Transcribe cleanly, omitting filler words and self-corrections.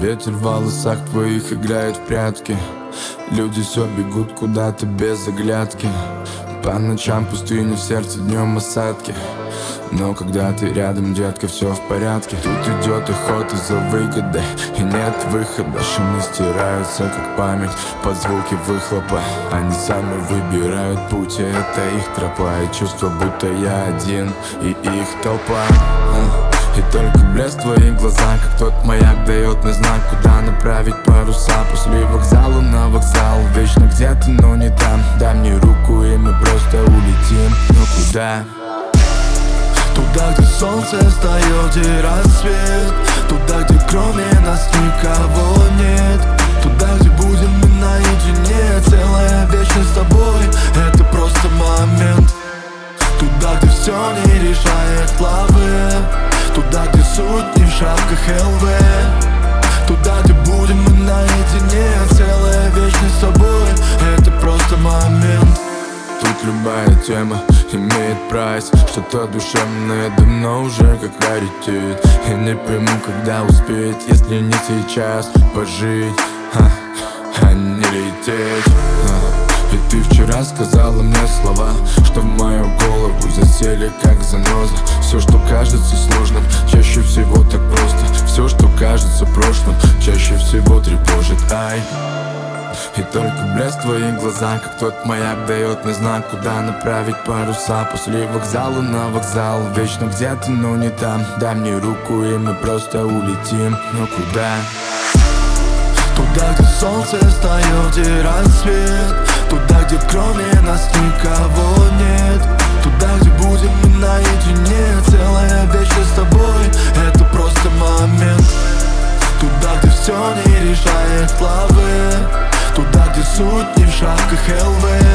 Ветер в волосах твоих играет в прятки. Люди все бегут куда-то без оглядки. По ночам пустыня, в сердце днем осадки. Но когда ты рядом, детка, все в порядке. Тут идет охота за выгодой, и нет выхода. Шумы стираются, как память, под звуки выхлопа. Они сами выбирают путь, и это их тропа. И чувство, будто я один, и их толпа. И только блеск в твоих глазах, как тот маяк, дает мне знак, куда направить паруса. После вокзала на вокзал, вечно где-то, но не там. Дай мне руку, и мы просто улетим. Но куда? Туда, где солнце встает и рассвет. Туда, где кроме нас никого нет. Туда, где будем мы наедине. Целая вечность с тобой, это просто момент. Туда, где все не решает главы. Туда, где суть не в шапках ЛВ. Туда, где будем мы наедине. Целая вечность с тобой, это просто момент. Тут любая тема имеет прайс. Что-то душевное давно уже как раритет. Я не пойму, когда успеть, если не сейчас пожить, а не лететь. И ты вчера сказала мне слова, что в мою голову засели как заноза. Все, что кажется сложным, чаще всего так просто. Все, что кажется прошлым, чаще всего тревожит. Ай. И только блеск в твоих глазах, как тот маяк, дает мне знак, куда направить паруса. После вокзала на вокзал, вечно где-то, но не там. Дай мне руку, и мы просто улетим. Но куда? Туда, где солнце встает и рассвет. Туда, где кроме нас никого нет. Туда, где будем мы наедине. Целая вечность с тобой, это просто момент. Туда, где все не решает главы. Туда, где суть не в шапках ЛВ.